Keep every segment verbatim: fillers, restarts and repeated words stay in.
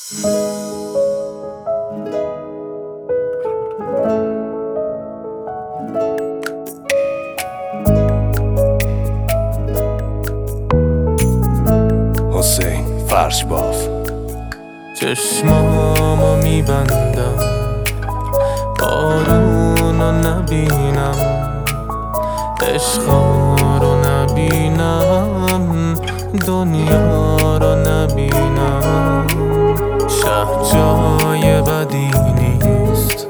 حسین فرش باف. چشمامو میبندم بارونو نبینم، عشقا رو نبینم، دنیا رو نبینم. شهر جای بدی نیست،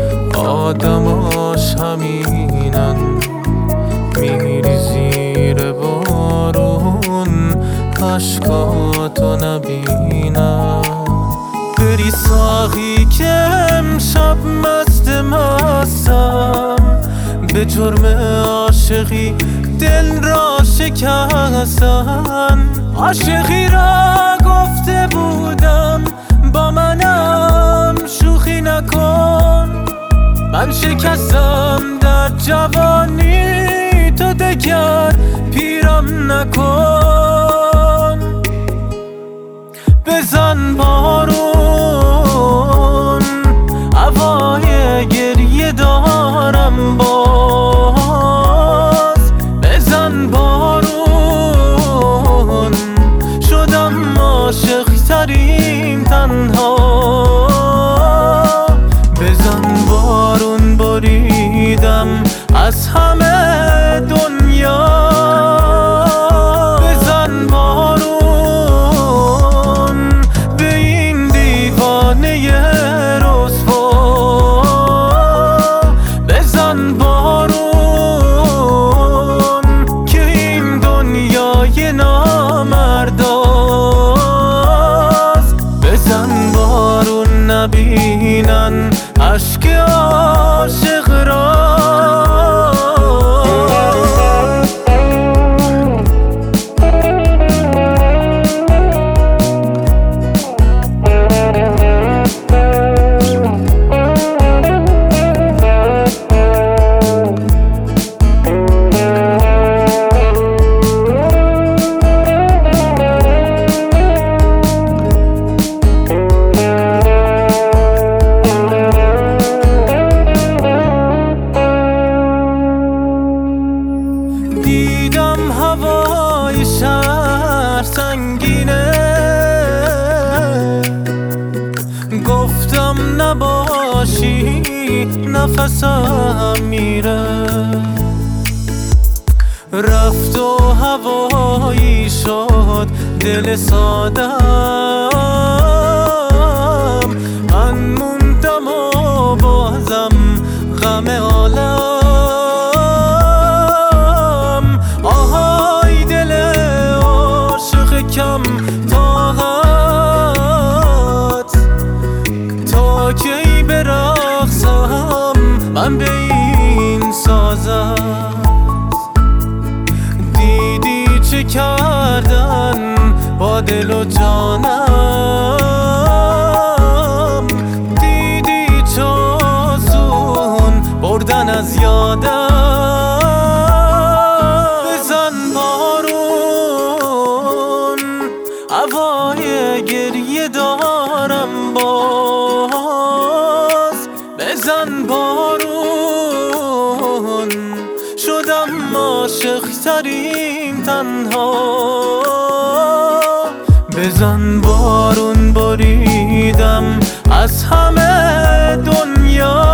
آدماش همینن. میری زیر بارون اشکاتو نبینم. بری ساقی که امشب مست مستم، به جرم عاشقی دل را شکستن. عاشقی را گفته بودم با منم شوخی نکن، من شکستم در جوانی تو دگر پیرم نکن. بزن بارون هوای گریه دارم باز، بزن بارون شدم عاشق ترین تنها. بزن بارون بریدم از همه دنیا. بزن بارون به این دیوانه رسوا. بزن بارون که این دنیای نامرداست. بزن بارون نبینن اشک عاشق را. دیدم هوای شهر سنگینه، گفتم نباشی نفسم میره. رفت و هوایی شد دل سادم، من موندم و بازم غم عالم. آهای دل عاشق کم طاقت، تا کی برقصم من به این سازت. دیدی چه کردن با دل و جانم، دیدی چه آسون بردن از یادم. هوای گریه دارم باز، بزن بارون شدم عاشق ترین تنها. بزن بارون بریدم از همه دنیا.